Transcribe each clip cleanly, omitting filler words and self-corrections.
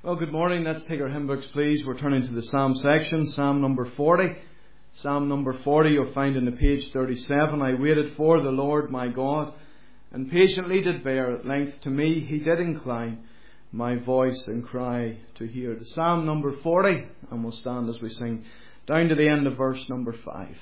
Well, good morning. Let's take our hymn books, please. We're turning to the Psalm section, Psalm number 40. Psalm number 40 you'll find in the page 37. I waited for the Lord my God, and patiently did bear. At length to me he did incline my voice and cry to hear. The Psalm number 40, and we'll stand as we sing down to the end of verse number 5.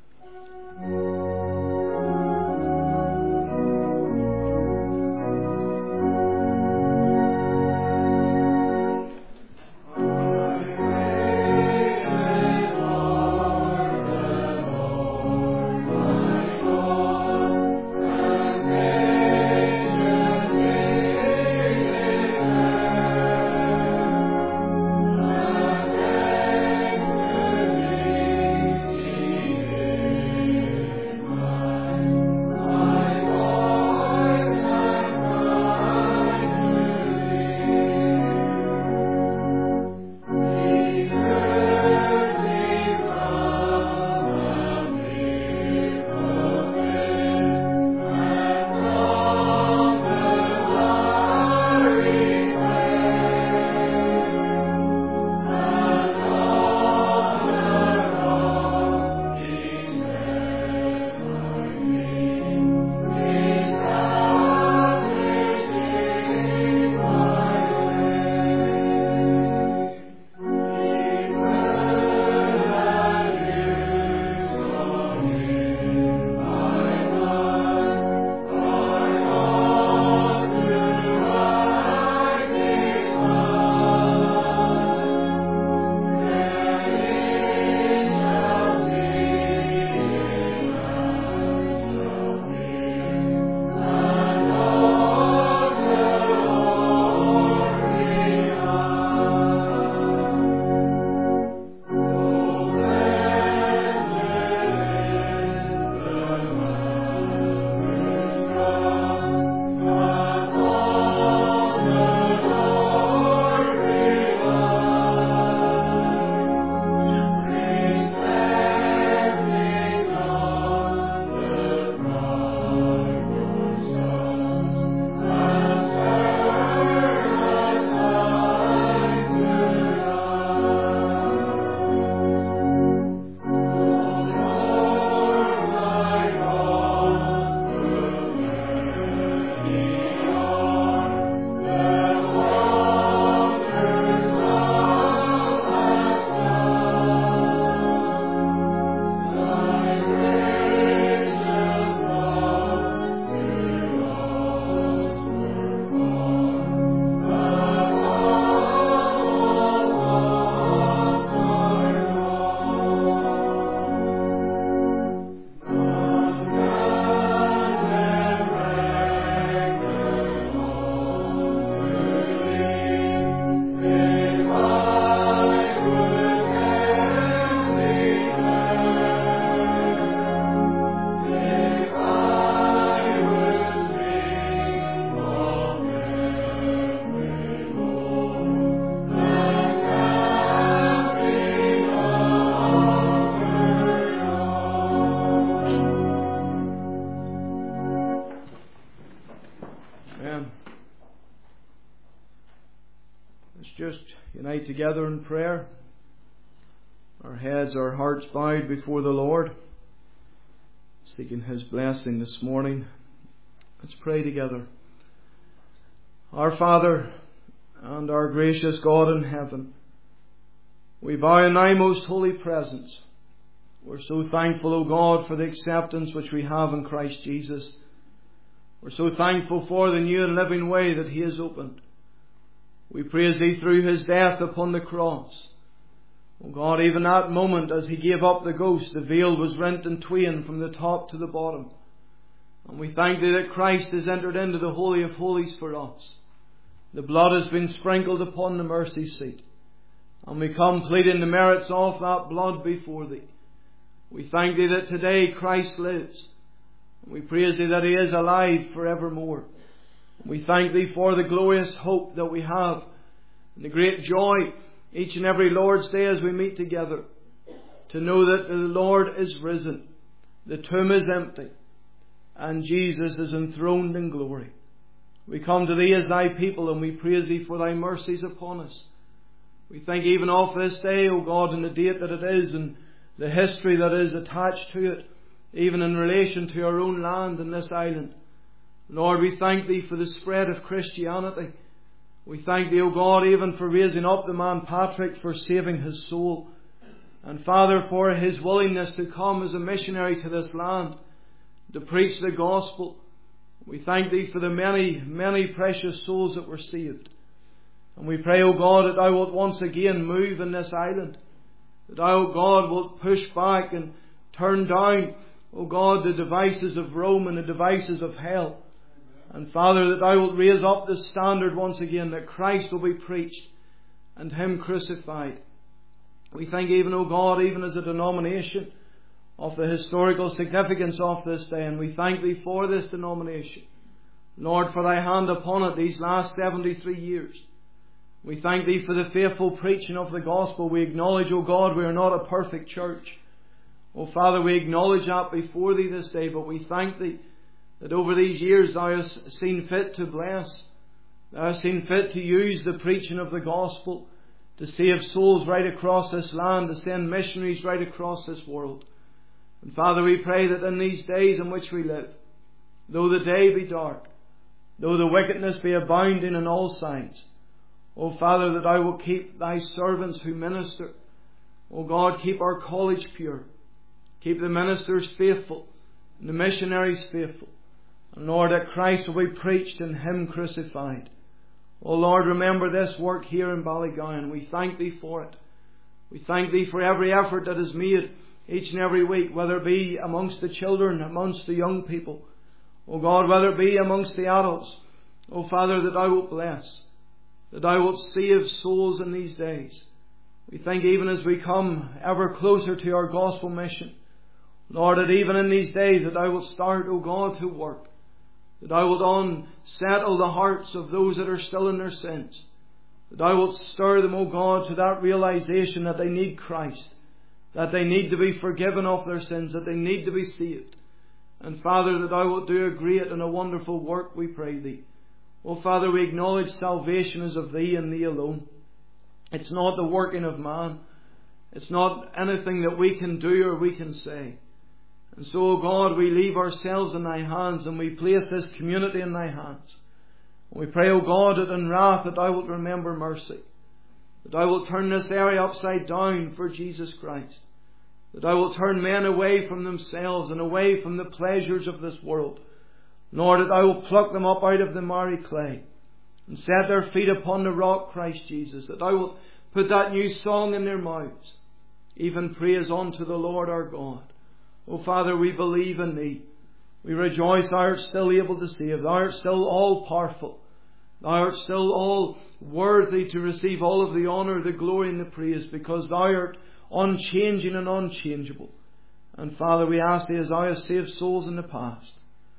Together in prayer, our heads, our hearts bowed before the Lord, seeking His blessing this morning. Let's pray together. Our Father and our gracious God in heaven, we bow in Thy most holy presence. We're so thankful, O God, for the acceptance which we have in Christ Jesus. We're so thankful for the new and living way that He has opened. We praise Thee through His death upon the cross. Oh God, even that moment as He gave up the ghost, the veil was rent in twain from the top to the bottom. And we thank Thee that Christ has entered into the Holy of Holies for us. The blood has been sprinkled upon the mercy seat. And we come pleading the merits of that blood before Thee. We thank Thee that today Christ lives. And we praise Thee that He is alive forevermore. We thank Thee for the glorious hope that we have and the great joy each and every Lord's Day as we meet together to know that the Lord is risen, the tomb is empty, and Jesus is enthroned in glory. We come to Thee as Thy people and we praise Thee for Thy mercies upon us. We think even of this day, O God, and the date that it is and the history that is attached to it, even in relation to our own land and this island. Lord, we thank Thee for the spread of Christianity. We thank Thee, O God, even for raising up the man Patrick, for saving his soul. And Father, for his willingness to come as a missionary to this land, to preach the gospel. We thank Thee for the many, many precious souls that were saved. And we pray, O God, that Thou wilt once again move in this island. That Thou, O God, wilt push back and turn down, O God, the devices of Rome and the devices of hell. And Father, that Thou wilt raise up the standard once again, that Christ will be preached and Him crucified. We thank even, O God, even as a denomination, of the historical significance of this day. And we thank Thee for this denomination. Lord, for Thy hand upon it these last 73 years. We thank Thee for the faithful preaching of the gospel. We acknowledge, O God, we are not a perfect church. O Father, we acknowledge that before Thee this day, but we thank Thee that over these years Thou hast seen fit to bless. Thou hast seen fit to use the preaching of the gospel to save souls right across this land, to send missionaries right across this world. And Father, we pray that in these days in which we live, though the day be dark, though the wickedness be abounding on all sides, O Father, that Thou will keep Thy servants who minister. O God, keep our college pure. Keep the ministers faithful and the missionaries faithful. And Lord, that Christ will be preached and Him crucified. O Lord, remember this work here in Ballygowan. We thank Thee for it. We thank Thee for every effort that is made each and every week, whether it be amongst the children, amongst the young people. O God, whether it be amongst the adults. O Father, that Thou wilt bless, that Thou wilt save souls in these days. We think even as we come ever closer to our gospel mission, Lord, that even in these days that Thou wilt start, O God, to work. That Thou wilt unsettle the hearts of those that are still in their sins. That Thou wilt stir them, O God, to that realization that they need Christ. That they need to be forgiven of their sins. That they need to be saved. And Father, that Thou wilt do a great and a wonderful work, we pray Thee. O Father, we acknowledge salvation is of Thee and Thee alone. It's not the working of man. It's not anything that we can do or we can say. And so, O God, we leave ourselves in Thy hands, and we place this community in Thy hands. And we pray, O God, that in wrath that Thou wilt remember mercy. That Thou wilt turn this area upside down for Jesus Christ. That Thou wilt turn men away from themselves and away from the pleasures of this world. Lord, that Thou wilt pluck them up out of the miry clay and set their feet upon the rock, Christ Jesus. That Thou wilt put that new song in their mouths, even praise unto the Lord our God. O Father, we believe in Thee. We rejoice Thou art still able to save. Thou art still all powerful. Thou art still all worthy to receive all of the honour, the glory and the praise, because Thou art unchanging and unchangeable. And Father, we ask Thee, as Thou hast saved souls in the past,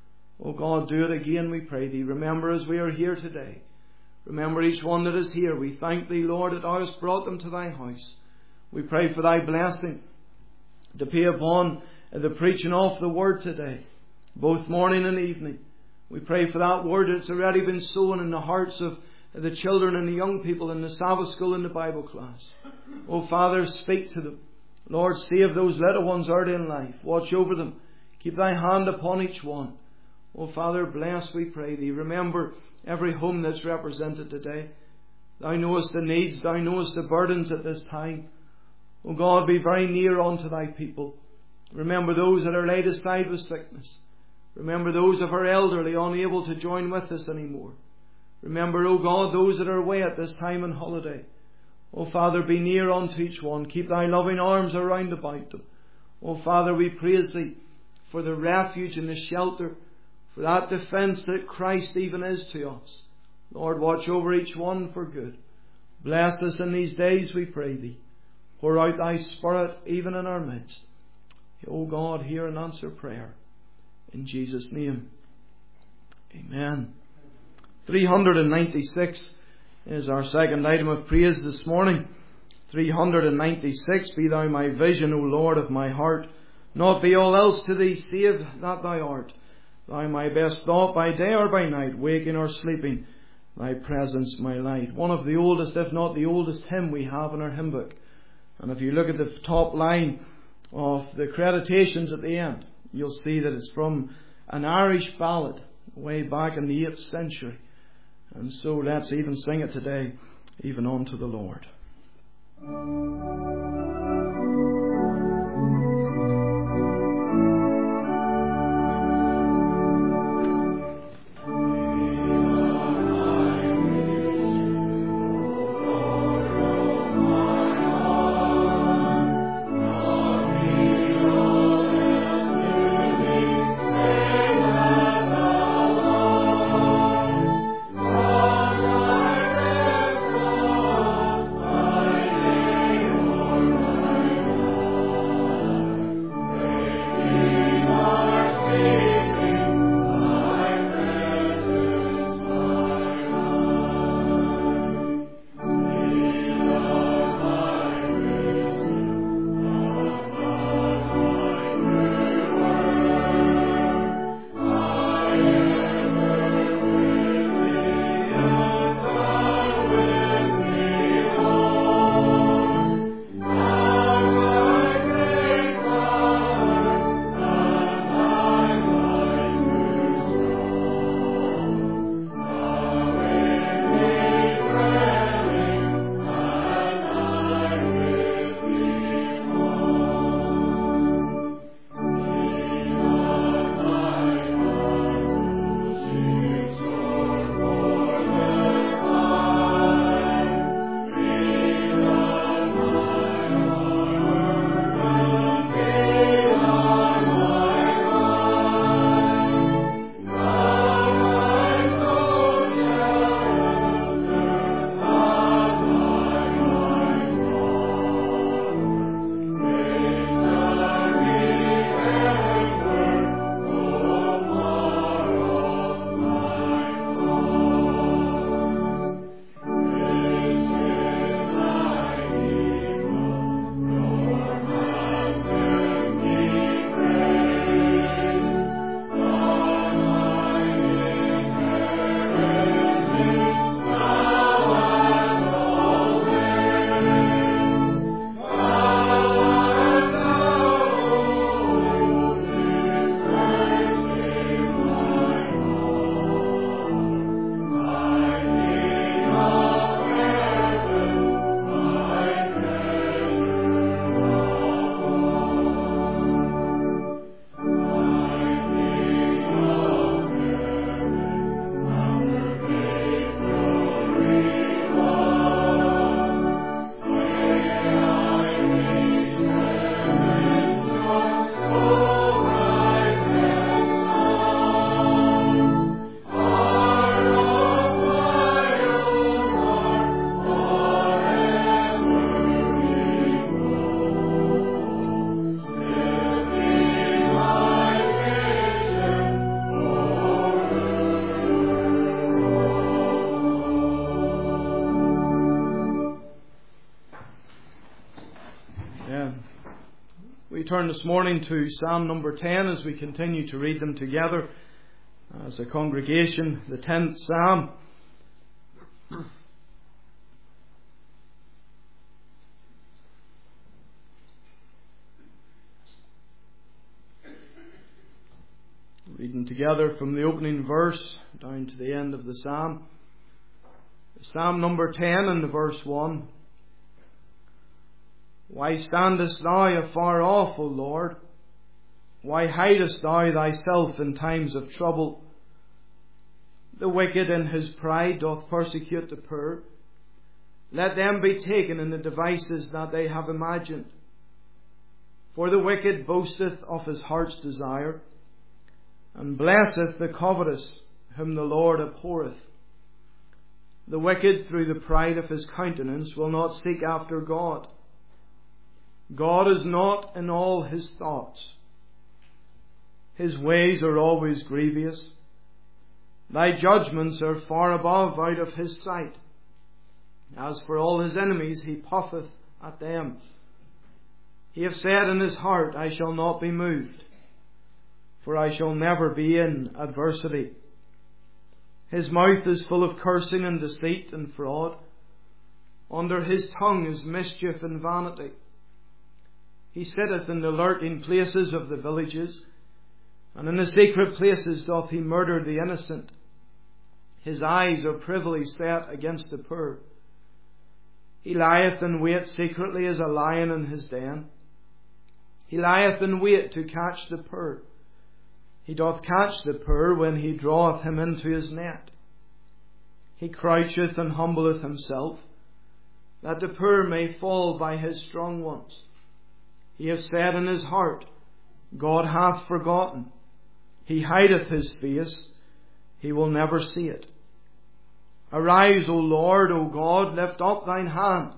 O God, do it again, we pray Thee. Remember as we are here today. Remember each one that is here. We thank Thee, Lord, that Thou hast brought them to Thy house. We pray for Thy blessing to be upon the preaching of the Word today, both morning and evening. We pray for that Word that's already been sown in the hearts of the children and the young people in the Sabbath school and the Bible class. Oh Father, speak to them. Lord, save those little ones early in life. Watch over them. Keep Thy hand upon each one. Oh Father, bless, we pray Thee. Remember every home that's represented today. Thou knowest the needs. Thou knowest the burdens at this time. Oh God, be very near unto Thy people. Remember those that are laid aside with sickness. Remember those of our elderly unable to join with us anymore. Remember, O God, those that are away at this time on holiday. O Father, be near unto each one. Keep Thy loving arms around about them. O Father, we praise Thee for the refuge and the shelter, for that defence that Christ even is to us. Lord, watch over each one for good. Bless us in these days, we pray Thee. Pour out Thy Spirit even in our midst. O God, hear and answer prayer. In Jesus' name. Amen. 396 is our second item of praise this morning. 396. Be Thou my vision, O Lord of my heart. Not be all else to Thee save that Thou art. Thou my best thought by day or by night, waking or sleeping. Thy presence, my light. One of the oldest, if not the oldest hymn we have in our hymn book. And if you look at the top line of the creditations at the end, you'll see that it's from an Irish ballad way back in the 8th century. And so let's even sing it today, even unto the Lord. Turn this morning to Psalm number 10 as we continue to read them together as a congregation, the 10th Psalm. Reading together from the opening verse down to the end of the Psalm. Psalm number 10 and verse 1. Why standest thou afar off, O Lord? Why hidest thou thyself in times of trouble? The wicked in his pride doth persecute the poor. Let them be taken in the devices that they have imagined. For the wicked boasteth of his heart's desire, and blesseth the covetous, whom the Lord abhorreth. The wicked through the pride of his countenance will not seek after God. God is not in all his thoughts. His ways are always grievous. Thy judgments are far above out of his sight. As for all his enemies, he puffeth at them. He hath said in his heart, I shall not be moved, for I shall never be in adversity. His mouth is full of cursing and deceit and fraud. Under his tongue is mischief and vanity. He sitteth in the lurking places of the villages, and in the secret places doth he murder the innocent. His eyes are privily set against the poor. He lieth in wait secretly as a lion in his den. He lieth in wait to catch the poor. He doth catch the poor when he draweth him into his net. He croucheth and humbleth himself, that the poor may fall by his strong ones. He hath said in his heart, God hath forgotten. He hideth his face, he will never see it. Arise, O Lord, O God, lift up thine hand,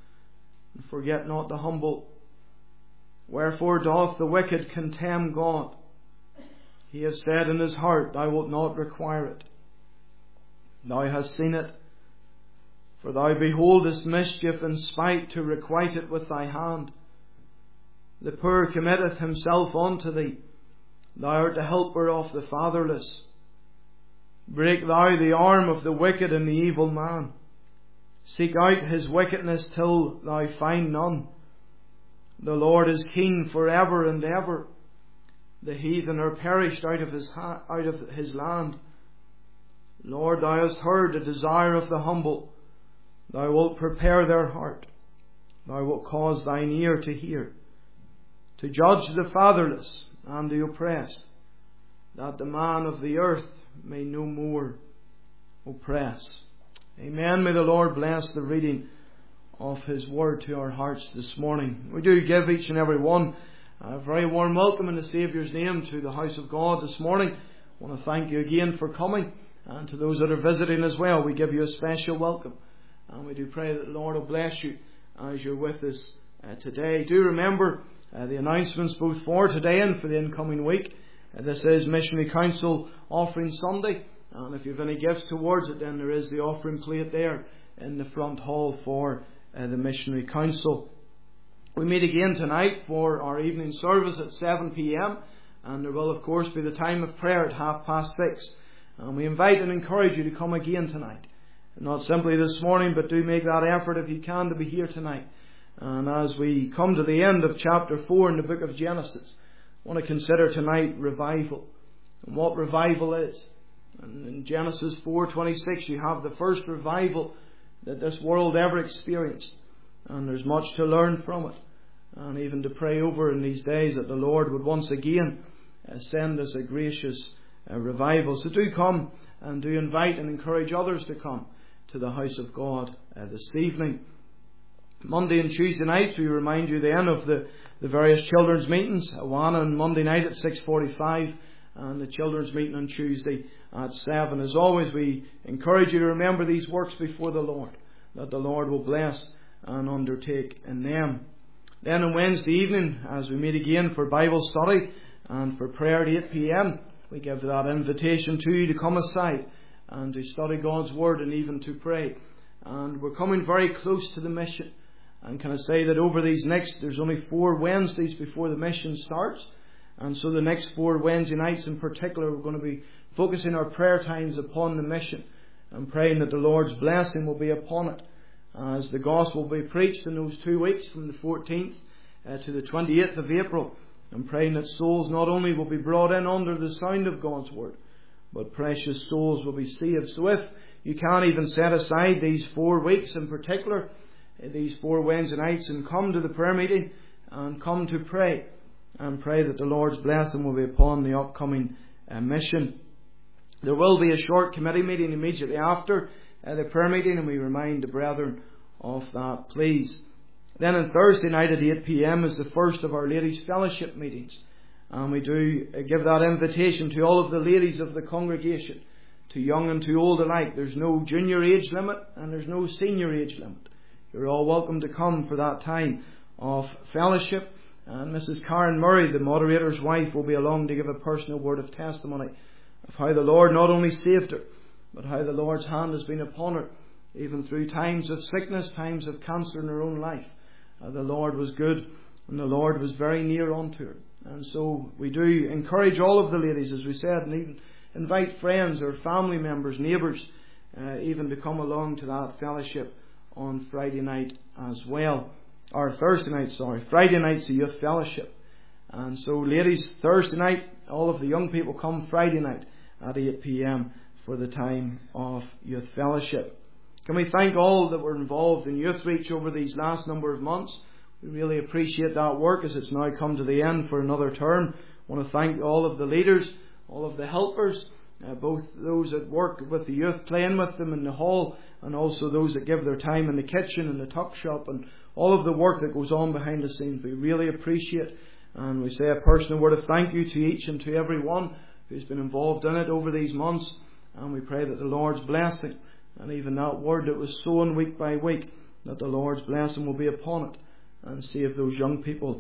and forget not the humble. Wherefore doth the wicked contemn God? He hath said in his heart, Thou wilt not require it. Thou hast seen it, for thou beholdest mischief and spite to requite it with thy hand. The poor committeth himself unto thee. Thou art the helper of the fatherless. Break thou the arm of the wicked and the evil man. Seek out his wickedness till thou find none. The Lord is king for ever and ever. The heathen are perished out of his land. Lord, thou hast heard the desire of the humble. Thou wilt prepare their heart. Thou wilt cause thine ear to hear, to judge the fatherless and the oppressed, that the man of the earth may no more oppress. Amen. May the Lord bless the reading of His Word to our hearts this morning. We do give each and every one a very warm welcome in the Saviour's name to the house of God this morning. I want to thank you again for coming, and to those that are visiting as well, we give you a special welcome. And we do pray that the Lord will bless you as you're with us today. Do remember the announcements both for today and for the incoming week. This is Missionary Council Offering Sunday, and if you have any gifts towards it, then there is the offering plate there in the front hall for the Missionary Council. We meet again tonight for our evening service at 7 p.m. and there will of course be the time of prayer at 6:30. And we invite and encourage you to come again tonight. Not simply this morning, but do make that effort if you can to be here tonight. And as we come to the end of chapter 4 in the book of Genesis, I want to consider tonight revival and what revival is. And in Genesis 4:26 you have the first revival that this world ever experienced. And there's much to learn from it, and even to pray over in these days that the Lord would once again send us a gracious revival. So do come and do invite and encourage others to come to the house of God this evening. Monday and Tuesday nights we remind you then of the various children's meetings. One on Monday night at 6:45 and the children's meeting on Tuesday at 7. As always, we encourage you to remember these works before the Lord, that the Lord will bless and undertake in them. Then on Wednesday evening, as we meet again for Bible study and for prayer at 8 p.m, we give that invitation to you to come aside and to study God's Word and even to pray. And we're coming very close to the mission. And can I say that over there's only 4 Wednesdays before the mission starts. And so the next 4 Wednesday nights in particular, we're going to be focusing our prayer times upon the mission and praying that the Lord's blessing will be upon it, as the gospel will be preached in those 2 weeks from the 14th to the 28th of April, and praying that souls not only will be brought in under the sound of God's Word, but precious souls will be saved. So if you can't even set aside these 4 weeks in particular, these 4 Wednesday nights, and come to the prayer meeting and come to pray, and pray that the Lord's blessing will be upon the upcoming mission. There will be a short committee meeting immediately after the prayer meeting, and we remind the brethren of that, please. Then on Thursday night at 8 p.m. is the first of our ladies' fellowship meetings, and we do give that invitation to all of the ladies of the congregation, to young and to old alike. There's no junior age limit and there's no senior age limit. You're all welcome to come for that time of fellowship. And Mrs. Karen Murray, the moderator's wife, will be along to give a personal word of testimony of how the Lord not only saved her, but how the Lord's hand has been upon her, even through times of sickness, times of cancer in her own life. The Lord was good, and the Lord was very near unto her. And so we do encourage all of the ladies, as we said, and even invite friends or family members, neighbours, even to come along to that fellowship on Friday night as well. Or Thursday night, sorry. Friday night's the youth fellowship. And so ladies, Thursday night, all of the young people come Friday night at 8 p.m. for the time of youth fellowship. Can we thank all that were involved in Youth Reach over these last number of months? We really appreciate that work as it's now come to the end for another term. I want to thank all of the leaders, all of the helpers, both those that work with the youth, playing with them in the hall, and also those that give their time in the kitchen and the tuck shop, and all of the work that goes on behind the scenes. We really appreciate, and we say a personal word of thank you to each and to every one who's been involved in it over these months, and we pray that the Lord's blessing, and even that word that was sown week by week, that the Lord's blessing will be upon it and save those young people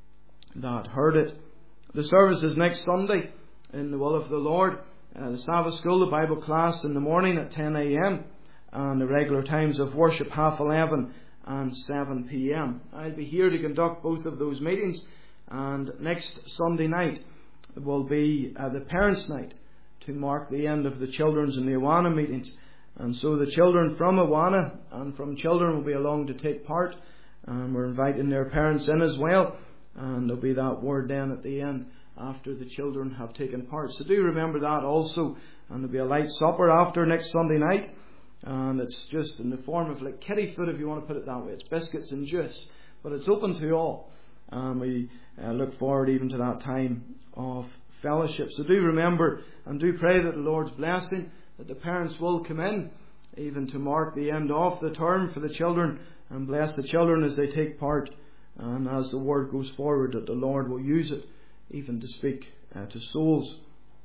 that heard it. The service is next Sunday in the will of the Lord. The Sabbath school, the Bible class in the morning at 10 a.m. and the regular times of worship 11:30 and 7 p.m. I'll be here to conduct both of those meetings, and next Sunday night will be the Parents' Night to mark the end of the Children's and the Awana meetings. And so the children from Awana and from Children will be along to take part, and we're inviting their parents in as well, and there'll be that word then at the end after the children have taken part. So do remember that also, and there'll be a light supper after next Sunday night, and it's just in the form of like kiddie food, if you want to put it that way. It's biscuits and juice, but it's open to all, and we look forward even to that time of fellowship. So do remember and do pray that the Lord's blessing, that the parents will come in even to mark the end of the term for the children, and bless the children as they take part, and as the word goes forward, that the Lord will use it even to speak to souls.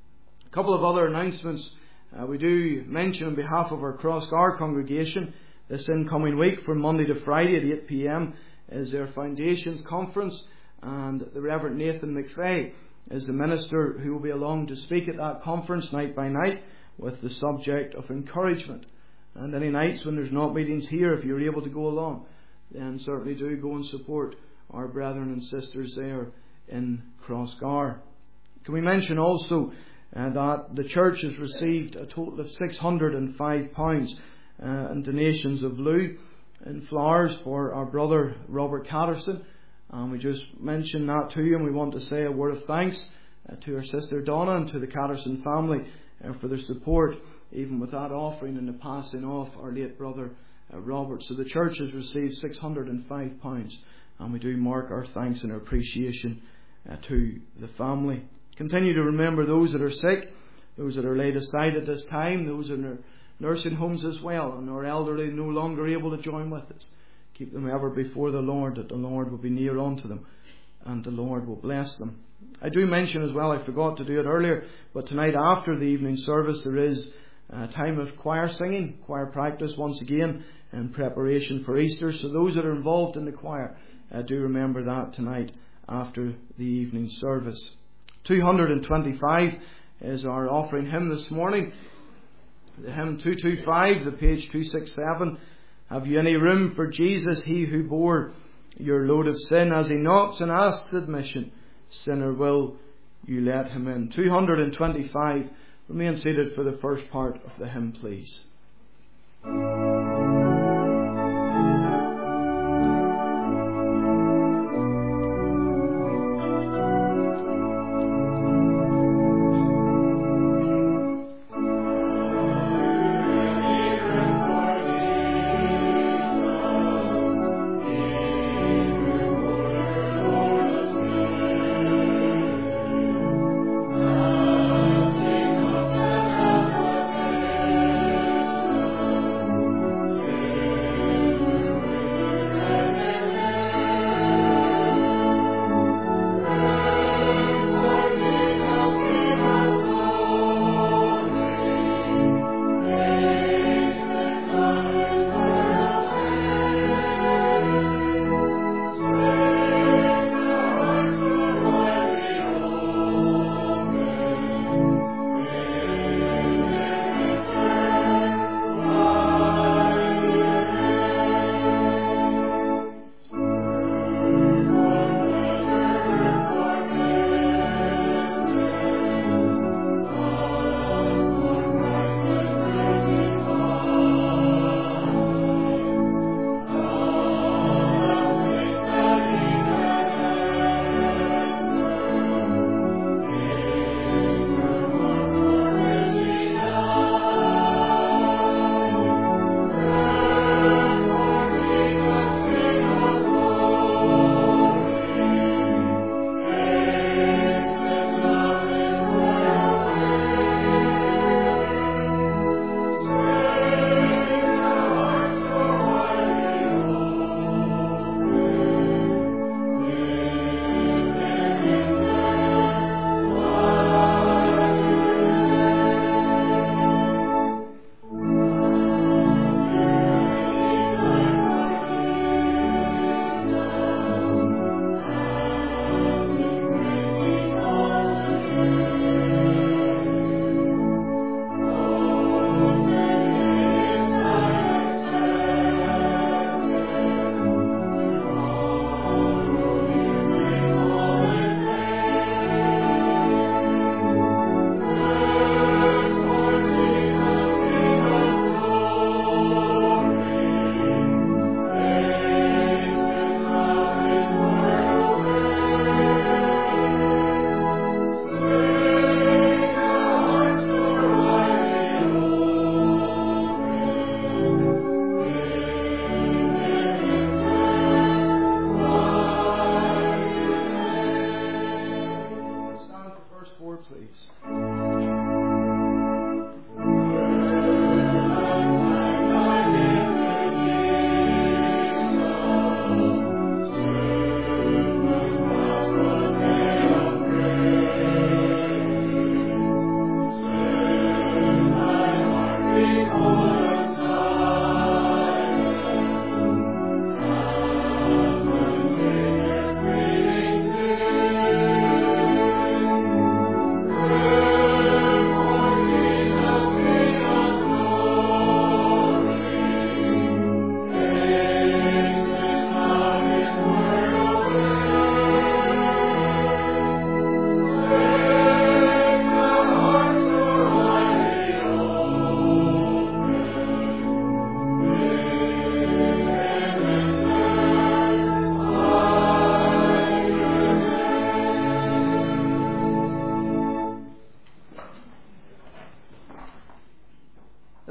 A couple of other announcements we do mention on behalf of our Crossgar congregation. This incoming week from Monday to Friday at 8 p.m. is their Foundations Conference, and the Reverend Nathan McFay is the minister who will be along to speak at that conference night by night with the subject of encouragement. And any nights when there's not meetings here, if you're able to go along, then certainly do go and support our brethren and sisters there in Crossgar. Can we mention also that the church has received a total of £605 in donations of loo and flowers for our brother Robert Catterson. And we just mentioned that to you, and we want to say a word of thanks to our sister Donna and to the Catterson family for their support, even with that offering and the passing of our late brother Robert. So the church has received £605, and we do mark our thanks and our appreciation to the family. Continue to remember those that are sick, those that are laid aside at this time, those in their nursing homes as well, and our elderly no longer able to join with us. Keep them ever before the Lord, that the Lord will be near unto them and the Lord will bless them. I do mention as well, I forgot to do it earlier, but tonight after the evening service there is a time of choir singing, choir practice once again in preparation for Easter. So those that are involved in the choir, do remember that tonight after the evening service. 225 is our offering hymn this morning. The hymn 225, the page 267. Have you any room for Jesus, he who bore your load of sin? As he knocks and asks admission, sinner, will you let him in? 225. Remain seated for the first part of the hymn, please.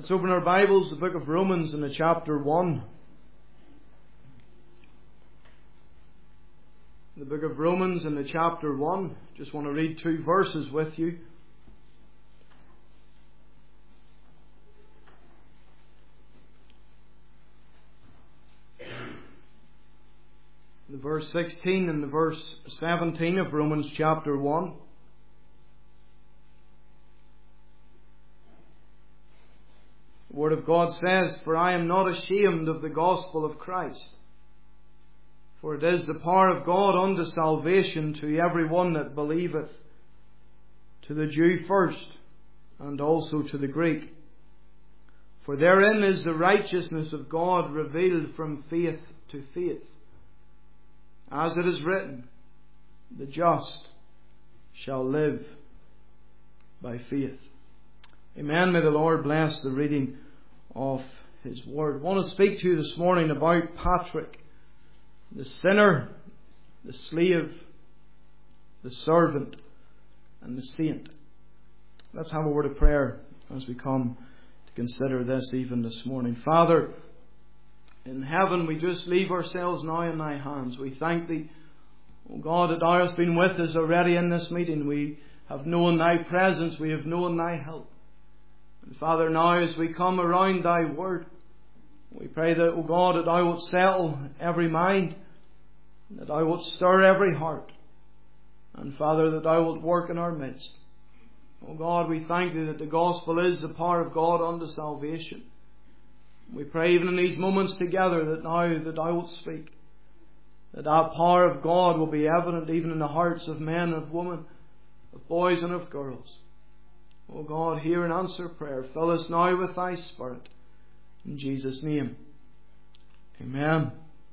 Let's open our Bibles, the book of Romans, in the chapter 1. The book of Romans in the chapter 1. Just want to read 2 verses with you. The verse 16 and the verse 17 of Romans chapter 1. The Word of God says, "For I am not ashamed of the gospel of Christ, for it is the power of God unto salvation to every one that believeth, to the Jew first, and also to the Greek. For therein is the righteousness of God revealed from faith to faith. As it is written, the just shall live by faith." Amen. May the Lord bless the reading of His Word. I want to speak to you this morning about Patrick, the sinner, the slave, the servant, and the saint. Let's have a word of prayer as we come to consider this even this morning. Father, in heaven, we just leave ourselves now in Thy hands. We thank Thee, O God, that Thou hast been with us already in this meeting. We have known Thy presence. We have known Thy help. And Father, now as we come around Thy Word, we pray that, O God, that Thou wilt settle every mind, that Thou wilt stir every heart, and Father, that Thou wilt work in our midst. O God, we thank Thee that the gospel is the power of God unto salvation. We pray even in these moments together that now that Thou wilt speak, that power of God will be evident even in the hearts of men, of women, of boys and of girls. O God, hear and answer prayer. Fill us now with Thy Spirit. In Jesus' name. Amen.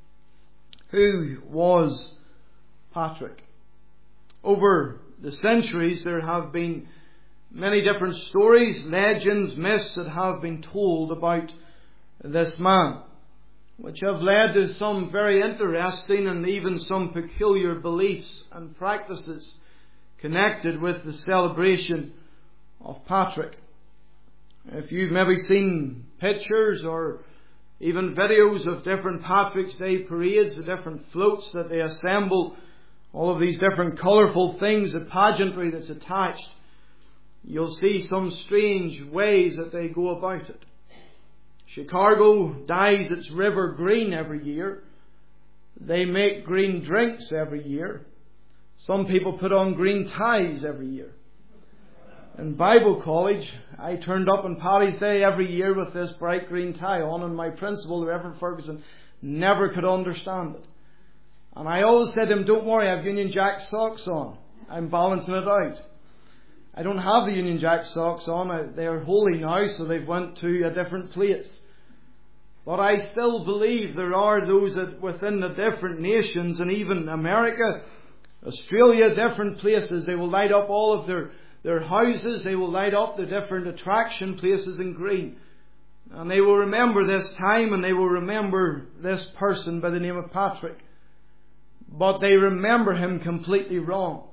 Who was Patrick? Over the centuries there have been many different stories, legends, myths that have been told about this man, which have led to some very interesting and even some peculiar beliefs and practices connected with the celebration of Patrick. If you've maybe seen pictures or even videos of different Patrick's Day parades, the different floats that they assemble, all of these different colourful things, the pageantry that's attached, you'll see some strange ways that they go about it. Chicago dyes its river green every year. They make green drinks every year. Some people put on green ties every year. In Bible college, I turned up on Paddy's Day every year with this bright green tie on, and my principal, the Reverend Ferguson, never could understand it. And I always said to him, "Don't worry, I have Union Jack socks on. I'm balancing it out." I don't have the Union Jack socks on. They are holy now, so they've went to a different place. But I still believe there are those that within the different nations, and even America, Australia, different places, they will light up all of their houses. They will light up the different attraction places in green. And they will remember this time, and they will remember this person by the name of Patrick. But they remember him completely wrong.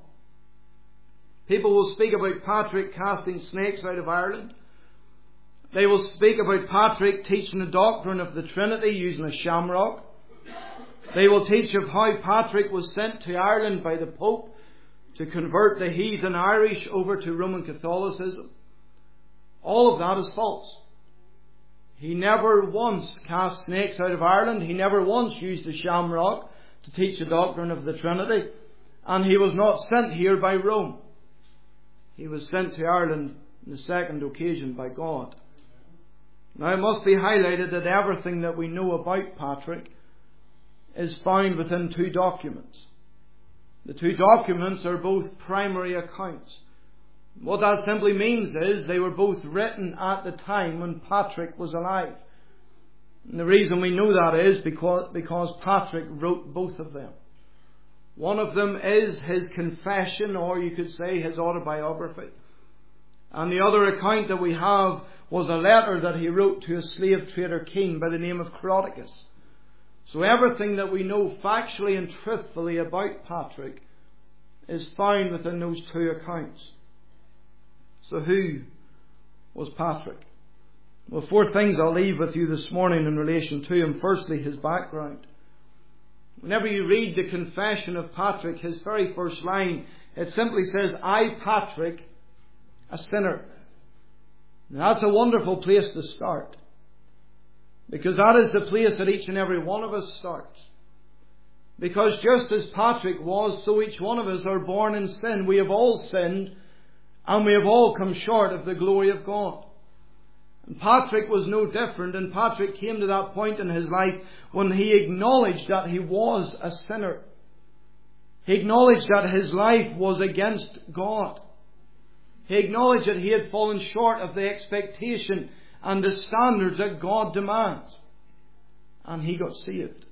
People will speak about Patrick casting snakes out of Ireland. They will speak about Patrick teaching the doctrine of the Trinity using a shamrock. They will teach of how Patrick was sent to Ireland by the Pope to convert the heathen Irish over to Roman Catholicism. All of that is false. He never once cast snakes out of Ireland. He never once used a shamrock to teach the doctrine of the Trinity. And he was not sent here by Rome. He was sent to Ireland on the second occasion by God. Now it must be highlighted that everything that we know about Patrick is found within 2 documents. The 2 documents are both primary accounts. What that simply means is they were both written at the time when Patrick was alive. And the reason we know that is because Patrick wrote both of them. One of them is his confession, or you could say his autobiography. And the other account that we have was a letter that he wrote to a slave trader king by the name of Coroticus. So everything that we know factually and truthfully about Patrick is found within those 2 accounts. So who was Patrick? Well, 4 things I'll leave with you this morning in relation to him. Firstly, his background. Whenever you read the confession of Patrick, his very first line, it simply says, I, Patrick, a sinner. Now, that's a wonderful place to start, because that is the place that each and every one of us starts. Because just as Patrick was, so each one of us are born in sin. We have all sinned, and we have all come short of the glory of God. And Patrick was no different, and Patrick came to that point in his life when he acknowledged that he was a sinner. He acknowledged that his life was against God. He acknowledged that he had fallen short of the expectation and the standards that God demands. And he got saved.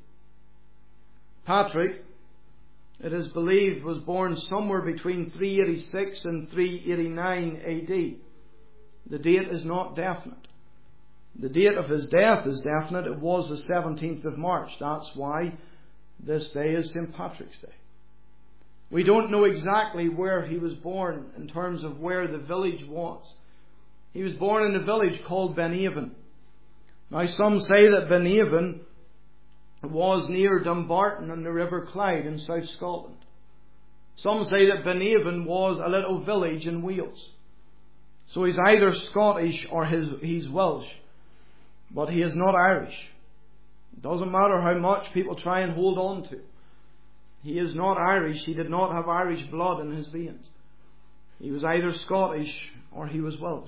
Patrick, it is believed, was born somewhere between 386 and 389 AD. The date is not definite. The date of his death is definite. It was the 17th of March. That's why this day is St. Patrick's Day. We don't know exactly where he was born in terms of where the village was. He was born in a village called Benhaven. Now, some say that Benhaven was near Dumbarton on the River Clyde in South Scotland. Some say that Benhaven was a little village in Wales. So he's either Scottish or he's Welsh. But he is not Irish. It doesn't matter how much people try and hold on to. He is not Irish. He did not have Irish blood in his veins. He was either Scottish or he was Welsh.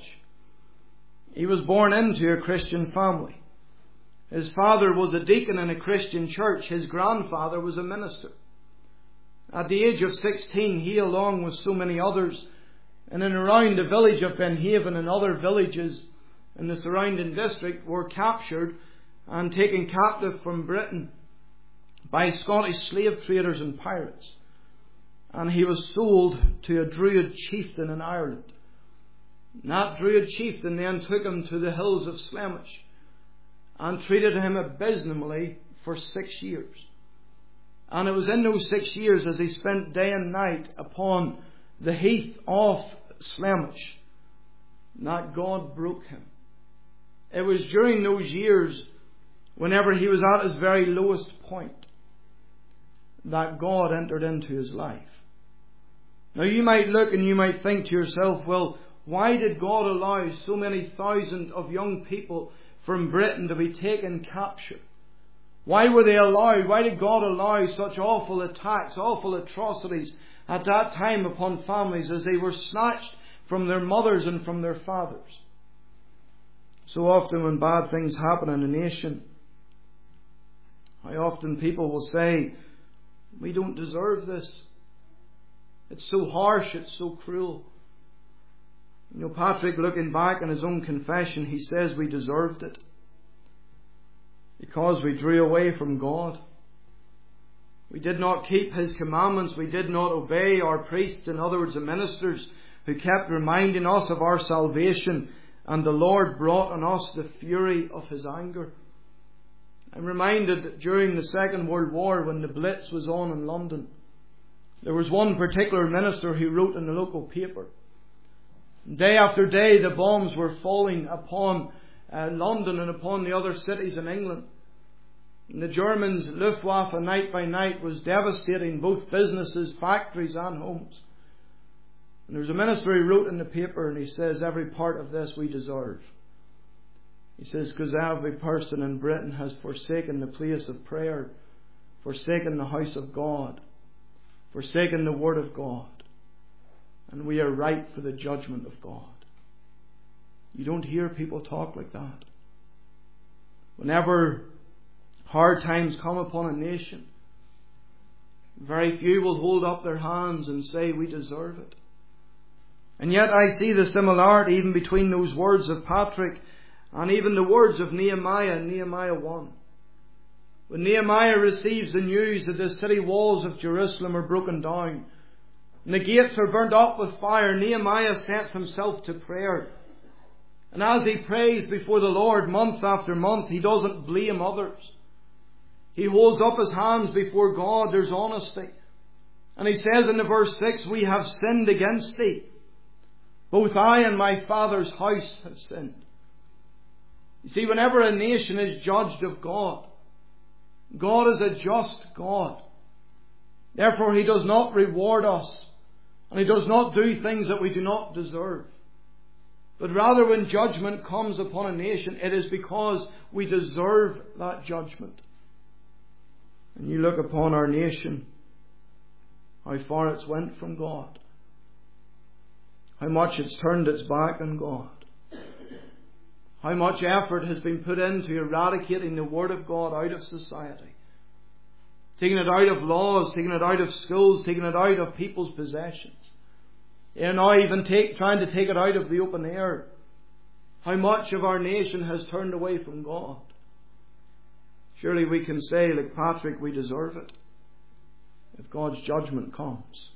He was born into a Christian family. His father was a deacon in a Christian church. His grandfather was a minister. At the age of 16, he, along with so many others, in and around the village of Benhaven and other villages in the surrounding district, were captured and taken captive from Britain by Scottish slave traders and pirates. And he was sold to a Druid chieftain in Ireland. And that Druid chieftain then took him to the hills of Slemish and treated him abysmally for 6 years. And it was in those 6 years, as he spent day and night upon the heath of Slemish, that God broke him. It was during those years, whenever he was at his very lowest point, that God entered into his life. Now, you might look and you might think to yourself, well, why did God allow so many thousands of young people from Britain to be taken capture? Why were they allowed? Why did God allow such awful attacks, awful atrocities at that time upon families as they were snatched from their mothers and from their fathers? So often when bad things happen in a nation, how often people will say, we don't deserve this. It's so harsh, it's so cruel. You know, Patrick, looking back on his own confession, he says we deserved it because we drew away from God. We did not keep His commandments. We did not obey our priests, in other words the ministers, who kept reminding us of our salvation, and the Lord brought on us the fury of His anger. I'm reminded that during the Second World War, when the Blitz was on in London, there was one particular minister who wrote in the local paper. Day after day the bombs were falling upon London and upon the other cities in England. And the Germans' Luftwaffe night by night was devastating both businesses, factories and homes. And there was a minister who wrote in the paper, and he says, every part of this we deserve. He says, because every person in Britain has forsaken the place of prayer, forsaken the house of God, forsaken the Word of God. And we are ripe for the judgment of God. You don't hear people talk like that. Whenever hard times come upon a nation, very few will hold up their hands and say, we deserve it. And yet I see the similarity even between those words of Patrick and even the words of Nehemiah in Nehemiah 1. When Nehemiah receives the news that the city walls of Jerusalem are broken down and the gates are burnt up with fire, Nehemiah sets himself to prayer. And as he prays before the Lord month after month, he doesn't blame others. He holds up his hands before God. There's honesty. And he says in the verse 6, we have sinned against thee. Both I and my father's house have sinned. You see, whenever a nation is judged of God, God is a just God. Therefore, He does not reward us, and He does not do things that we do not deserve. But rather, when judgment comes upon a nation, it is because we deserve that judgment. And you look upon our nation, how far it's went from God, how much it's turned its back on God, how much effort has been put into eradicating the Word of God out of society, taking it out of laws, taking it out of schools, taking it out of people's possessions. And now even trying to take it out of the open air. How much of our nation has turned away from God. Surely we can say, like Patrick, we deserve it if God's judgment comes.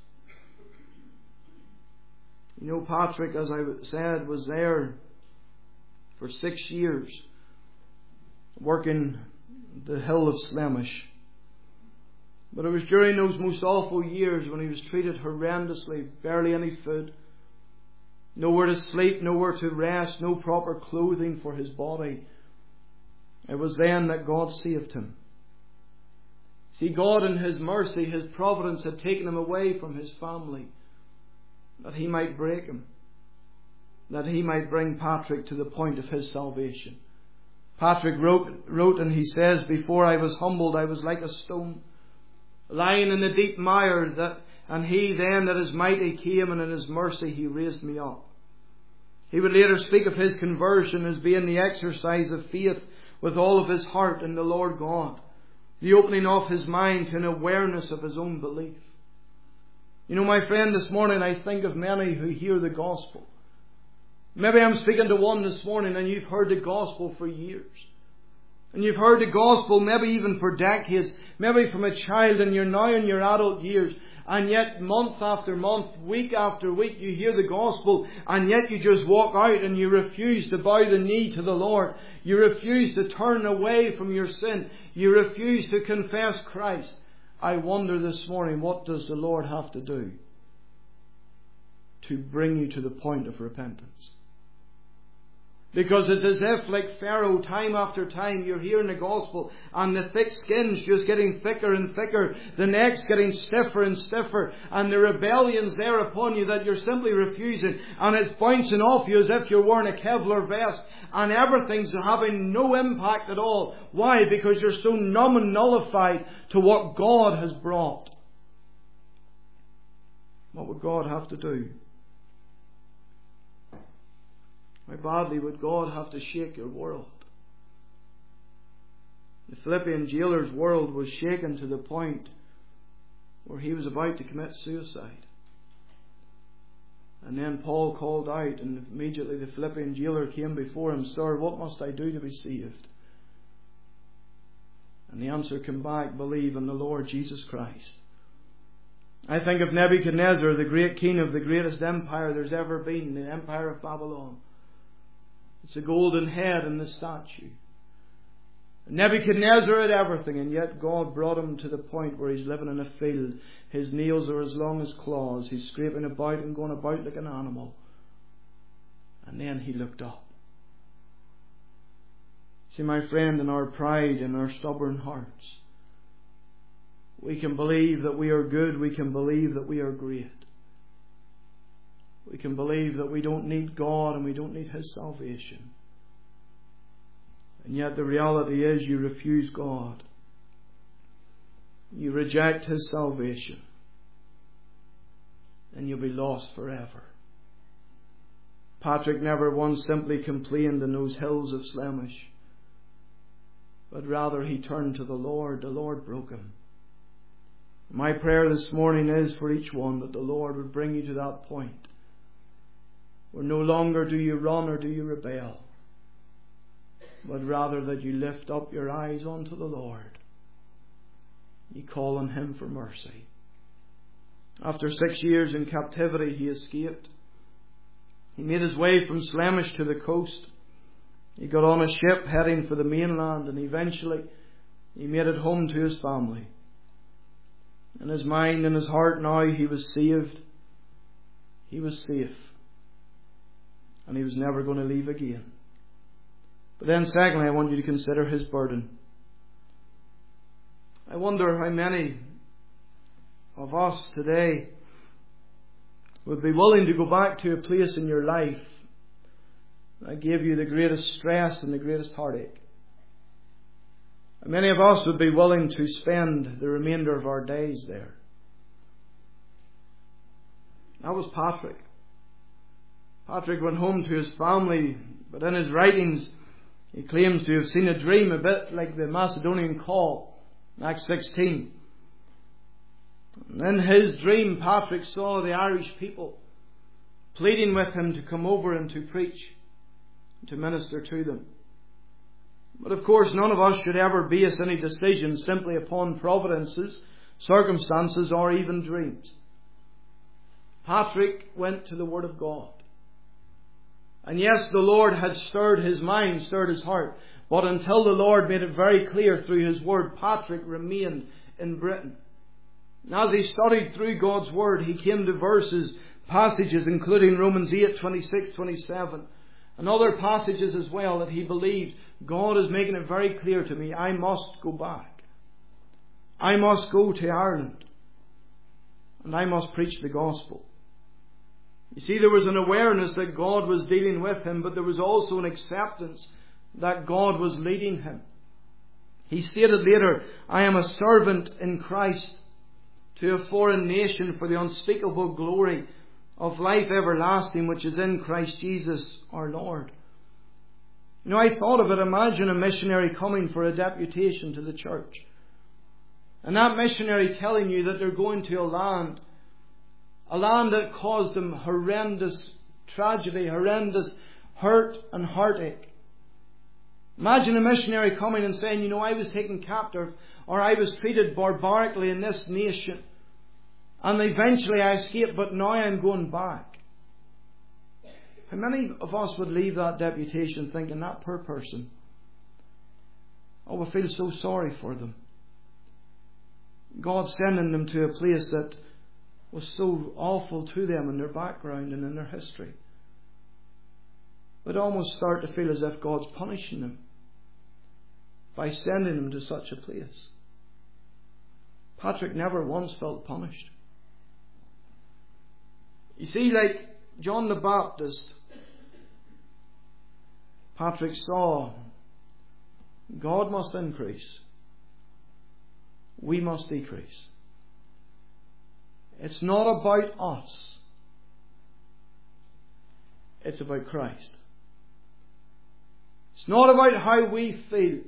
You know, Patrick, as I said, was there for 6 years working the hill of Slemish. But it was during those most awful years when he was treated horrendously, barely any food, nowhere to sleep, nowhere to rest, no proper clothing for his body. It was then that God saved him. See, God in His mercy, His providence had taken him away from his family, that He might break him, that He might bring Patrick to the point of his salvation. Patrick wrote and he says, "Before I was humbled, I was like a stone, lying in the deep mire, and He then that is mighty came, and in His mercy He raised me up." He would later speak of his conversion as being the exercise of faith with all of his heart in the Lord God, the opening of his mind to an awareness of his own belief. You know, my friend, this morning I think of many who hear the gospel. Maybe I'm speaking to one this morning and you've heard the gospel for years. And you've heard the gospel maybe even for decades, maybe from a child, and you're now in your adult years. And yet month after month, week after week, you hear the gospel, and yet you just walk out and you refuse to bow the knee to the Lord. You refuse to turn away from your sin. You refuse to confess Christ. I wonder this morning, what does the Lord have to do to bring you to the point of repentance? Because it's as if, like Pharaoh, time after time, you're hearing the gospel and the thick skin's just getting thicker and thicker, the neck's getting stiffer and stiffer, and the rebellion's there upon you that you're simply refusing, and it's bouncing off you as if you're wearing a Kevlar vest, and everything's having no impact at all. Why? Because you're so numb and nullified to what God has brought. What would God have to do? How badly would God have to shake your world? The Philippian jailer's world was shaken to the point where he was about to commit suicide. And then Paul called out, and immediately the Philippian jailer came before him, "Sir, what must I do to be saved?" And the answer came back, "Believe in the Lord Jesus Christ." I think of Nebuchadnezzar, the great king of the greatest empire there's ever been, the empire of Babylon. It's a golden head in the statue. Nebuchadnezzar had everything, and yet God brought him to the point where he's living in a field. His nails are as long as claws. He's scraping about and going about like an animal. And then he looked up. See, my friend, in our pride and our stubborn hearts, we can believe that we are good. We can believe that we are great. We can believe that we don't need God and we don't need His salvation. And yet the reality is you refuse God. You reject His salvation. And you'll be lost forever. Patrick never once simply complained in those hills of Slemish, but rather he turned to the Lord. The Lord broke him. My prayer this morning is for each one that the Lord would bring you to that point where no longer do you run or do you rebel, but rather that you lift up your eyes unto the Lord. You call on Him for mercy. After 6 years in captivity, he escaped. He made his way from Slemish to the coast. He got on a ship heading for the mainland, and eventually he made it home to his family. In his mind and his heart now, he was saved. He was safe. And he was never going to leave again. But then secondly, I want you to consider his burden. I wonder how many of us today would be willing to go back to a place in your life that gave you the greatest stress and the greatest heartache. Many of us would be willing to spend the remainder of our days there. That was Patrick. Patrick went home to his family, but in his writings he claims to have seen a dream a bit like the Macedonian call in Acts 16. And in his dream, Patrick saw the Irish people pleading with him to come over and to preach, to minister to them. But of course, none of us should ever base any decision simply upon providences, circumstances, or even dreams. Patrick went to the Word of God. And yes, the Lord had stirred his mind, stirred his heart. But until the Lord made it very clear through his Word, Patrick remained in Britain. And as he studied through God's Word, he came to verses, passages including Romans 8, 26, 27, and other passages as well that he believed God is making it very clear to me, I must go back. I must go to Ireland. And I must preach the gospel. You see, there was an awareness that God was dealing with him, but there was also an acceptance that God was leading him. He stated later, I am a servant in Christ to a foreign nation for the unspeakable glory of life everlasting which is in Christ Jesus our Lord. You know, I thought of it. Imagine a missionary coming for a deputation to the church. And that missionary telling you that they're going to a land that caused them horrendous tragedy, horrendous hurt and heartache. Imagine a missionary coming and saying, you know, I was taken captive, or I was treated barbarically in this nation, and eventually I escaped, but now I'm going back. How many of us would leave that deputation thinking, that poor person, oh, I feel so sorry for them. God sending them to a place that was so awful to them in their background and in their history. We'd almost start to feel as if God's punishing them by sending them to such a place. Patrick never once felt punished. You see, like John the Baptist, Patrick saw God must increase, we must decrease. It's not about us. It's about Christ. It's not about how we feel.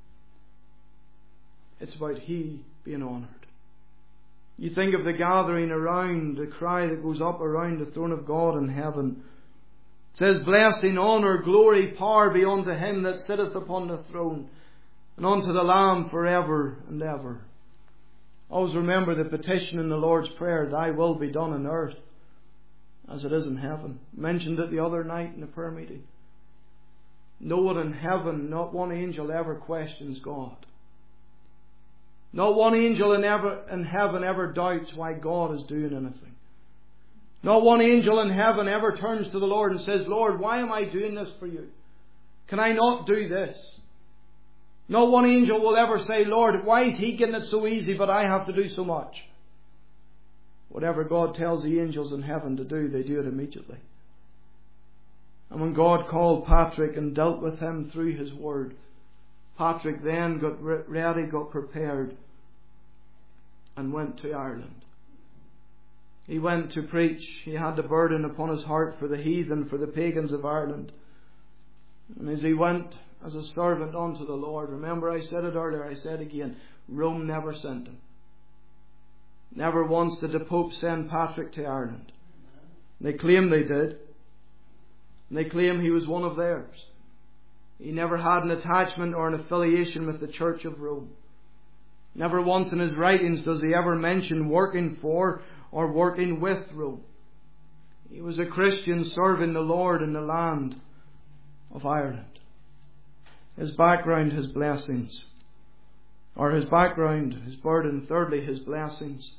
It's about He being honoured. You think of the gathering around, the cry that goes up around the throne of God in heaven. It says, blessing, honour, glory, power be unto Him that sitteth upon the throne, and unto the Lamb forever and ever. Always remember the petition in the Lord's Prayer, Thy will be done on earth as it is in heaven. Mentioned it the other night in the prayer meeting. No one in heaven, not one angel ever questions God. Not one angel in heaven ever doubts why God is doing anything. Not one angel in heaven ever turns to the Lord and says, Lord, why am I doing this for you? Can I not do this? Not one angel will ever say, Lord, why is He getting it so easy but I have to do so much? Whatever God tells the angels in heaven to do, they do it immediately. And when God called Patrick and dealt with him through His Word, Patrick then got ready, got prepared, and went to Ireland. He went to preach. He had the burden upon his heart for the heathen, for the pagans of Ireland. And as he went as a servant unto the Lord, remember I said it earlier, I said again, Rome never sent him. Never once did the Pope send Patrick to Ireland. They claim they did. They claim he was one of theirs. He never had an attachment or an affiliation with the Church of Rome. Never once in his writings does he ever mention working for or working with Rome. He was a Christian serving the Lord in the land of Ireland. His background, his blessings. Or his background, his burden. Thirdly, his blessings.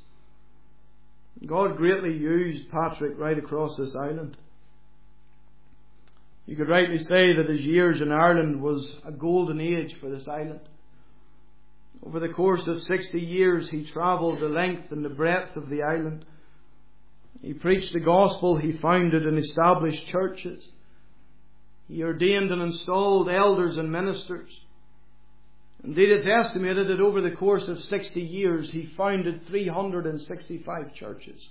God greatly used Patrick right across this island. You could rightly say that his years in Ireland was a golden age for this island. Over the course of 60 years, he travelled the length and the breadth of the island. He preached the gospel, he founded and established churches. He ordained and installed elders and ministers. Indeed, it's estimated that over the course of 60 years, he founded 365 churches.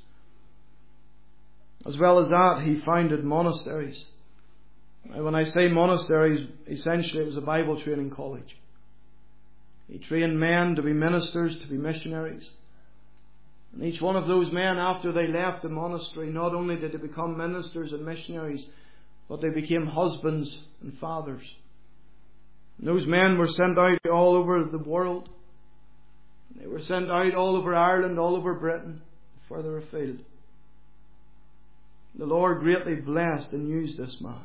As well as that, he founded monasteries. Now, when I say monasteries, essentially it was a Bible training college. He trained men to be ministers, to be missionaries. And each one of those men, after they left the monastery, not only did they become ministers and missionaries, but they became husbands and fathers. And those men were sent out all over the world. They were sent out all over Ireland, all over Britain, further afield. The Lord greatly blessed and used this man.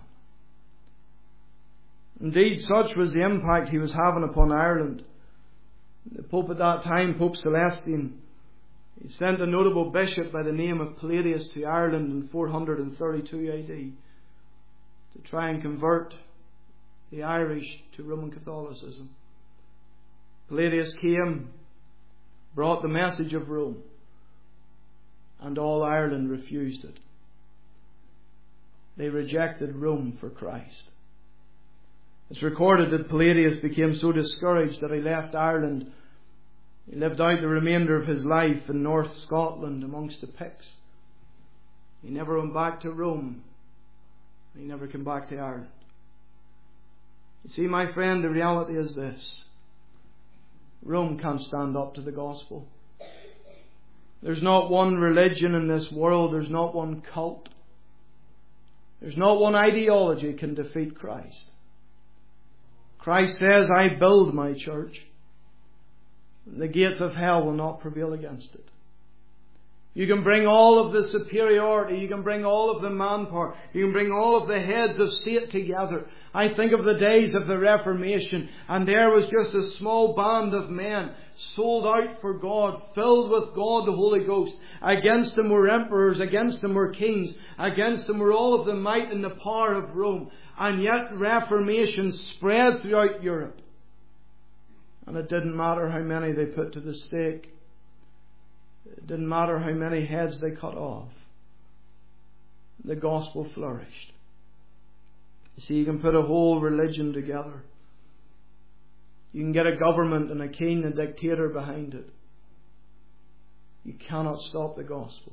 Indeed, such was the impact he was having upon Ireland. The Pope at that time, Pope Celestine, he sent a notable bishop by the name of Palladius to Ireland in 432 AD to try and convert the Irish to Roman Catholicism. Palladius came, brought the message of Rome, and all Ireland refused it. They rejected Rome for Christ. It's recorded that Palladius became so discouraged that he left Ireland. He lived out the remainder of his life in North Scotland amongst the Picts. He never went back to Rome. He never came back to Ireland. You see, my friend, the reality is this. Rome can't stand up to the gospel. There's not one religion in this world. There's not one cult. There's not one ideology can defeat Christ. Christ says, I build my church. The gates of hell will not prevail against it. You can bring all of the superiority, you can bring all of the manpower, you can bring all of the heads of state together. I think of the days of the Reformation, and there was just a small band of men sold out for God, filled with God the Holy Ghost. Against them were emperors, against them were kings, against them were all of the might and the power of Rome. And yet Reformation spread throughout Europe. And it didn't matter how many they put to the stake. It didn't matter how many heads they cut off. The gospel flourished. You see, you can put a whole religion together. You can get a government and a king, a dictator behind it. You cannot stop the gospel.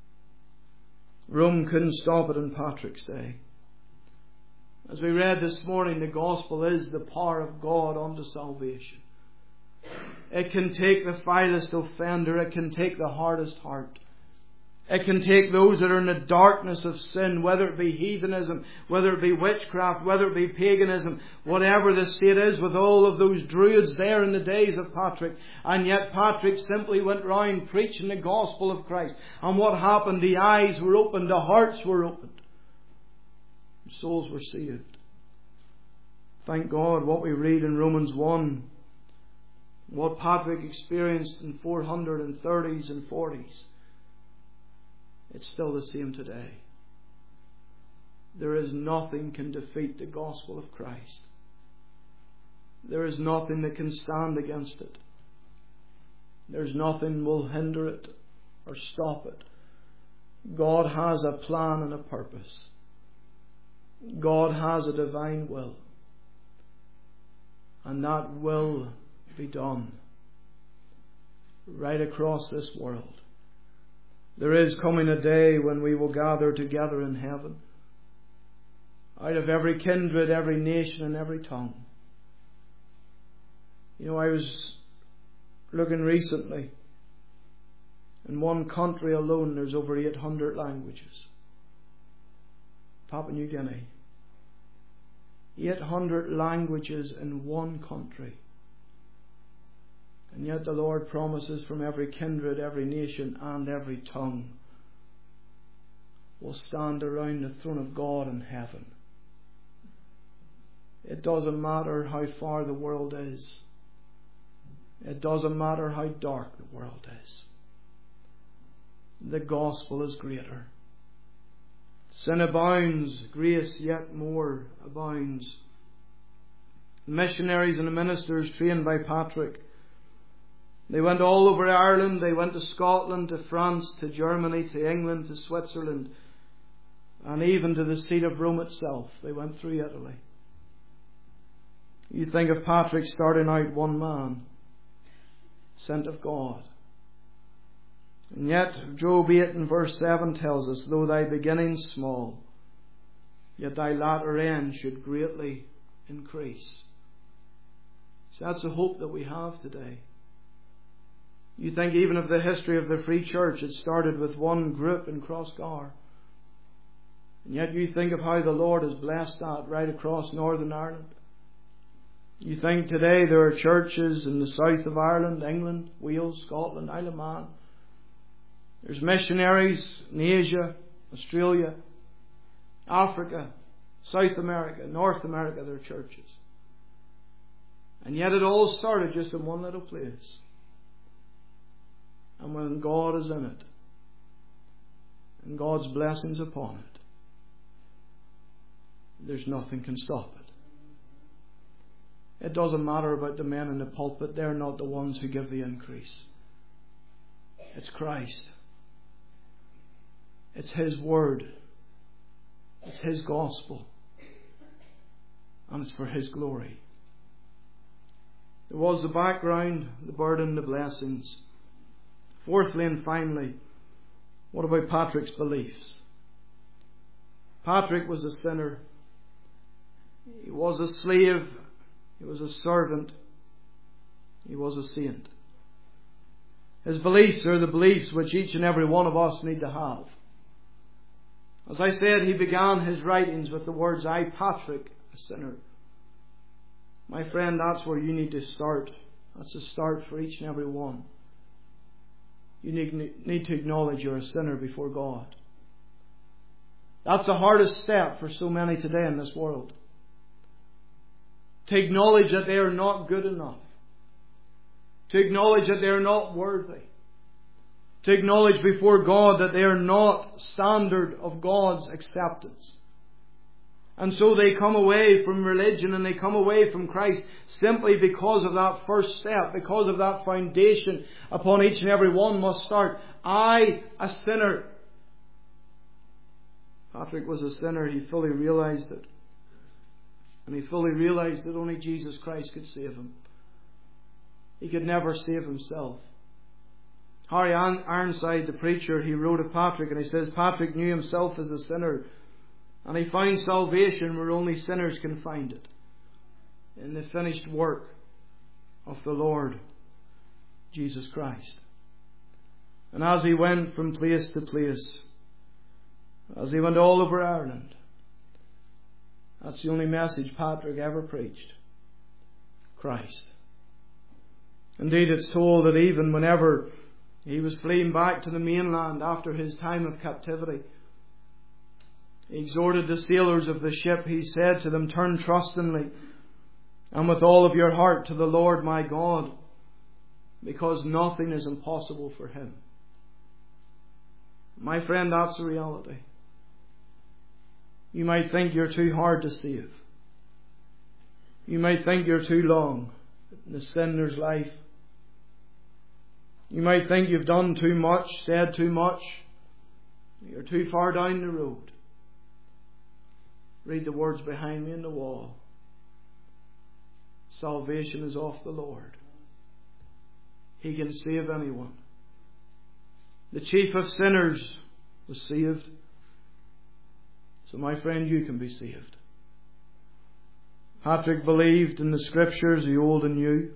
Rome couldn't stop it in Patrick's day. As we read this morning, the gospel is the power of God unto salvation. It can take the vilest offender. It can take the hardest heart. It can take those that are in the darkness of sin, whether it be heathenism, whether it be witchcraft, whether it be paganism, whatever the state is, with all of those druids there in the days of Patrick. And yet Patrick simply went round preaching the gospel of Christ. And what happened? The eyes were opened, the hearts were opened. Souls were saved. Thank God what we read in Romans 1, what Patrick experienced in 430s and 40s. It's still the same today. There is nothing can defeat the gospel of Christ. There is nothing that can stand against it. There's nothing will hinder it or stop it. God has a plan and a purpose. God has a divine will. And that will be done right across this world. There is coming a day when we will gather together in heaven, out of every kindred, every nation and every tongue. You know, I was looking recently. In one country alone there's over 800 languages. Papua New Guinea. 800 languages in one country. And yet the Lord promises from every kindred, every nation and every tongue will stand around the throne of God in heaven. It doesn't matter how far the world is. It doesn't matter how dark the world is. The gospel is greater. Sin abounds, grace yet more abounds. The missionaries and the ministers trained by Patrick, they went all over Ireland, they went to Scotland, to France, to Germany, to England, to Switzerland, and even to the seat of Rome itself. They went through Italy. You think of Patrick starting out one man, sent of God. And yet, Job 8 and verse 7 tells us, though thy beginning small, yet thy latter end should greatly increase. So that's the hope that we have today. You think even of the history of the Free Church, it started with one group in Crossgar. And yet you think of how the Lord has blessed that right across Northern Ireland. You think today there are churches in the south of Ireland, England, Wales, Scotland, Isle of Man. There's missionaries in Asia, Australia, Africa, South America, North America, there are churches. And yet it all started just in one little place. And when God is in it, and God's blessings upon it, there's nothing can stop it. It doesn't matter about the men in the pulpit. They're not the ones who give the increase. It's Christ. It's His Word. It's His gospel. And it's for His glory. There was the background, the burden, the blessings. Fourthly and finally, what about Patrick's beliefs? Patrick was a sinner. He was a slave. He was a servant. He was a saint. His beliefs are the beliefs which each and every one of us need to have. As I said, he began his writings with the words, I, Patrick, a sinner. My friend, that's where you need to start. That's the start for each and every one. You need to acknowledge you're a sinner before God. That's the hardest step for so many today in this world. To acknowledge that they are not good enough. To acknowledge that they are not worthy. To acknowledge before God that they are not standard of God's acceptance. And so they come away from religion and they come away from Christ simply because of that first step, because of that foundation upon each and every one must start. I, a sinner. Patrick was a sinner. He fully realized it. And he fully realized that only Jesus Christ could save him. He could never save himself. Harry Ironside, the preacher, he wrote of Patrick and he says, Patrick knew himself as a sinner. And he found salvation where only sinners can find it. In the finished work of the Lord Jesus Christ. And as he went from place to place, as he went all over Ireland, that's the only message Patrick ever preached. Christ. Indeed, it's told that even whenever he was fleeing back to the mainland after his time of captivity, he exhorted the sailors of the ship. He said to them, turn trustingly and with all of your heart to the Lord my God, because nothing is impossible for Him. My friend, that's the reality. You might think you're too hard to save. You might think you're too long in the sinner's life. You might think you've done too much, said too much. You're too far down the road. Read the words behind me in the wall. Salvation is of the Lord. He can save anyone. The chief of sinners was saved. So my friend, you can be saved. Patrick believed in the Scriptures, the old and new.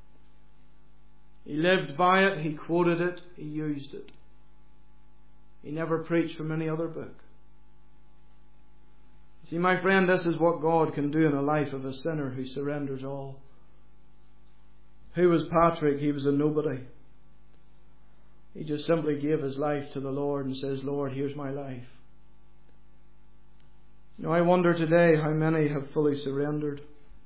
He lived by it, he quoted it, he used it. He never preached from any other book. See, my friend, this is what God can do in the life of a sinner who surrenders all. Who was Patrick? He was a nobody. He just simply gave his life to the Lord and says, Lord, here's my life. Now I wonder today how many have fully surrendered.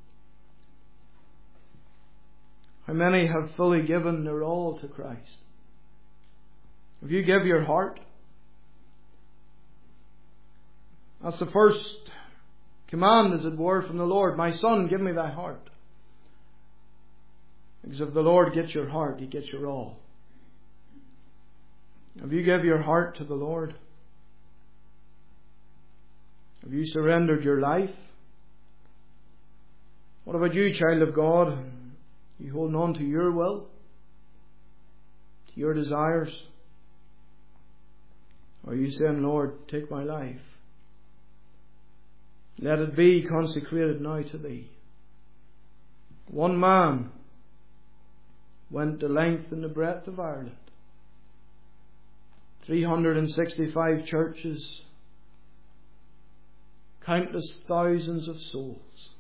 How many have fully given their all to Christ. If you give your heart, That's the first command, as it were, from the Lord. My son, give me thy heart. Because if the Lord gets your heart, He gets your all. Have you given your heart to the Lord? Have you surrendered your life? What about you, child of God? Are you holding on to your will? To your desires? Or are you saying, Lord, take my life. Let it be consecrated now to Thee. One man went the length and the breadth of Ireland. 365 churches. Countless thousands of souls.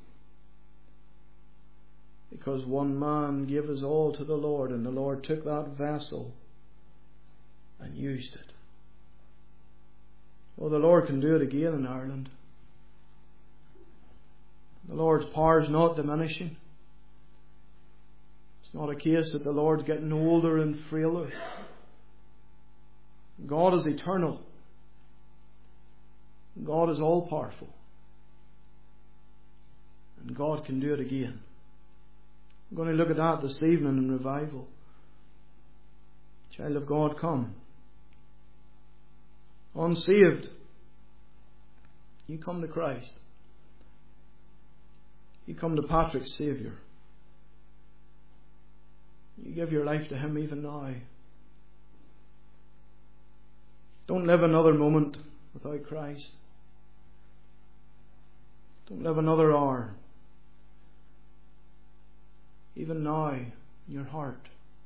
Because one man gave his all to the Lord, and the Lord took that vessel and used it. Well, the Lord can do it again in Ireland. The Lord's power is not diminishing. It's not a case that the Lord's getting older and frailer. God is eternal. God is all powerful. And God can do it again. I'm going to look at that this evening in revival. Child of God, come. Unsaved, you come to Christ. You come to Patrick's Saviour. You give your life to Him even now. Don't live another moment without Christ. Don't live another hour. Even now, in your heart,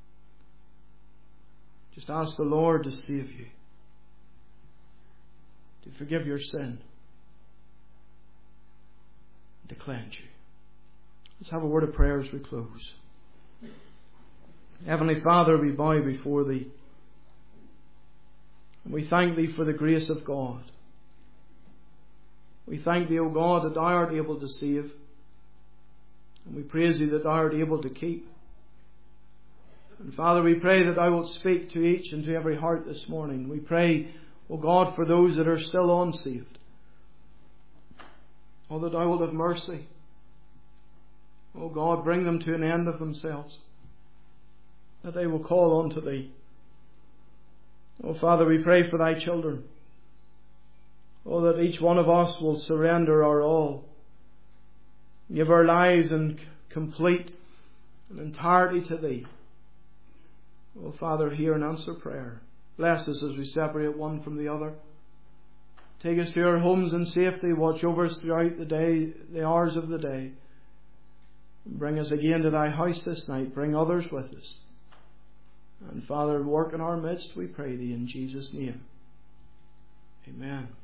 just ask the Lord to save you, to forgive your sin, to cleanse you. Let's have a word of prayer as we close. Heavenly Father, we bow before Thee, and we thank Thee for the grace of God. We thank Thee, O God, that Thou art able to save. And we praise Thee that Thou art able to keep. And Father, we pray that Thou wilt speak to each and to every heart this morning. We pray, O God, for those that are still unsaved. Oh, that Thou wilt have mercy. O God, bring them to an end of themselves, that they will call unto Thee. Oh Father, we pray for Thy children. Oh, that each one of us will surrender our all. Give our lives in complete and entirety to Thee. Oh Father, hear and answer prayer. Bless us as we separate one from the other. Take us to our homes in safety. Watch over us throughout the day, the hours of the day. And bring us again to Thy house this night. Bring others with us. And Father, work in our midst, we pray Thee in Jesus' name. Amen.